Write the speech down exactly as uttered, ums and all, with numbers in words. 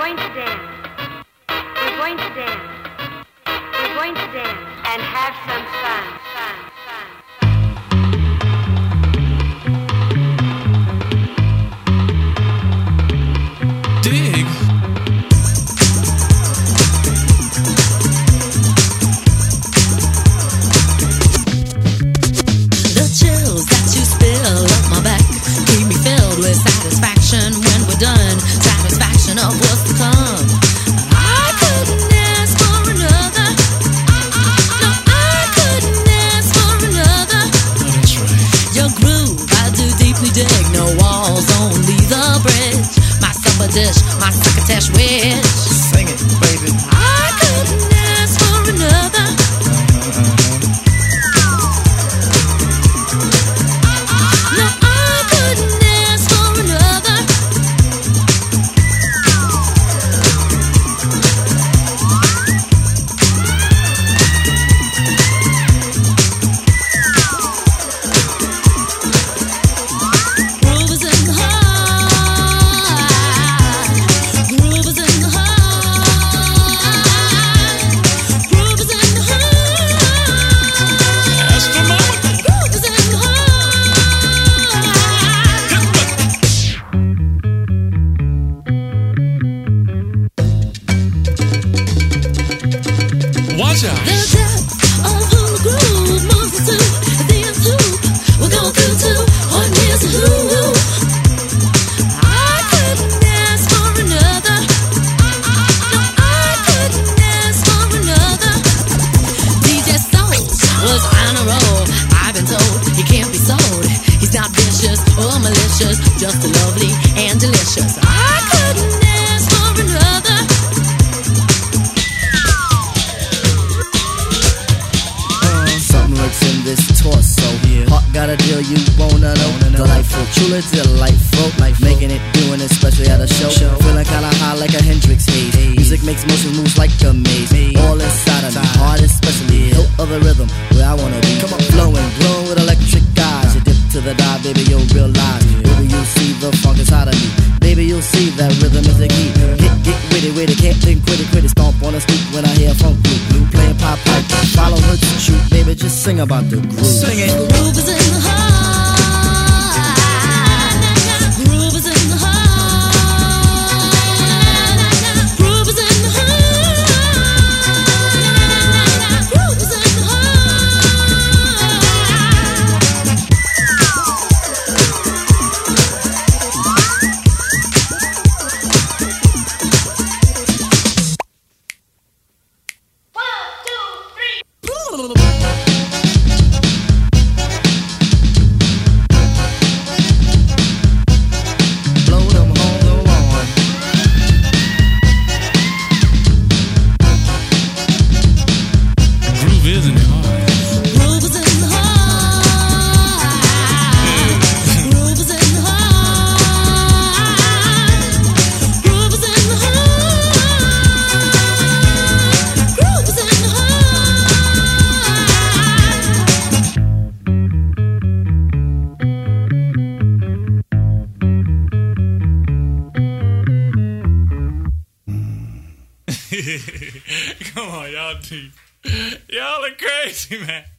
going to dance. We're going to dance. We're going to dance and have some fun. Fun, fun. Dig. The chills that you spill up my back keep me filled with satisfaction when we're done. Satisfaction of what's to come. I couldn't ask for another. No, I couldn't ask for another. That's right. Your groove, I do deeply dig. No walls, only the bridge. My supper dish, my succotash wish. Sing it, baby. I couldn't ask for another. No, I couldn't ask for another. Groove is in the heart. Groove is in the heart. Groove is in the heart. That's the moment. Groove is in the heart. Watch out. The depth of who the groove moves us to. The end hoop we're going through to. What is a who? I couldn't ask for another. No, I couldn't ask for another. D J Souls was on a roll. I've been told he can't be sold. He's not vicious or malicious, just lovely and delicious. I couldn't ask for another. Something lurks in this torso. Heart got a deal you wanna know. Delightful, truly delightful. Life making it, doing it, especially at a show. Feeling kinda high like a Hendrix haze. Music makes motion moves like a maze. All inside of me, heart especially. Hilt of the rhythm, where I wanna be. Flowing, glowing with electric eyes. You dip to the dive, baby, you'll realize. Baby, you'll see the funk inside of me. Baby, you'll see that rhythm is the key. Get, get witty, witty, can't think, quit it, quit it. Stomp on the street when I hear funk blue. Blue playing pop pipe, follow her to shoot. Baby, just sing about the groove. Sing it. Groove is in the heart. Groove is in the heart. Groove is in the heart. Groove is in the Blow them home, go on. Groove is in the heart. Groove is in the heart. Groove is in the heart. Groove is in the heart. Groove is in the Come on, y'all deep. Y'all are crazy, man.